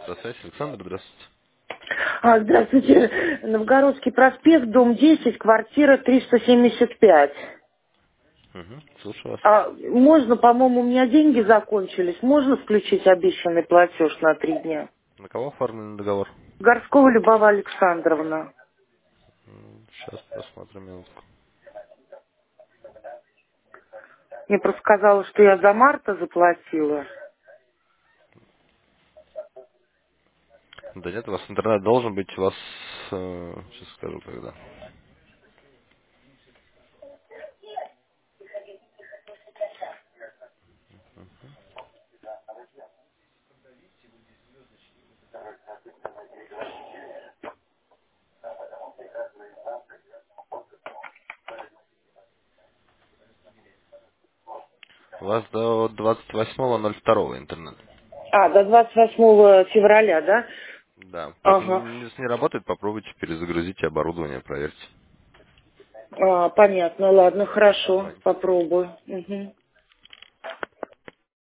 Здравствуйте, Александр, здравствуйте. Здравствуйте. Новгородский проспект, дом 10, квартира 375. Угу, слушаю вас. Можно, по-моему, у меня деньги закончились. Можно включить обещанный платеж на 3 дня? На кого оформлен договор? Горского Любава Александровна. Сейчас посмотрим минутку. Мне просто сказала, что я за марта заплатила. Да нет, у вас интернет должен быть, у вас, сейчас скажу когда. У вас до 28.02 интернет. До 28 февраля, да? Да, Ага. поэтому если не работает, попробуйте перезагрузить оборудование, проверьте. Понятно, ладно, хорошо, Звоните. попробую. Мгм.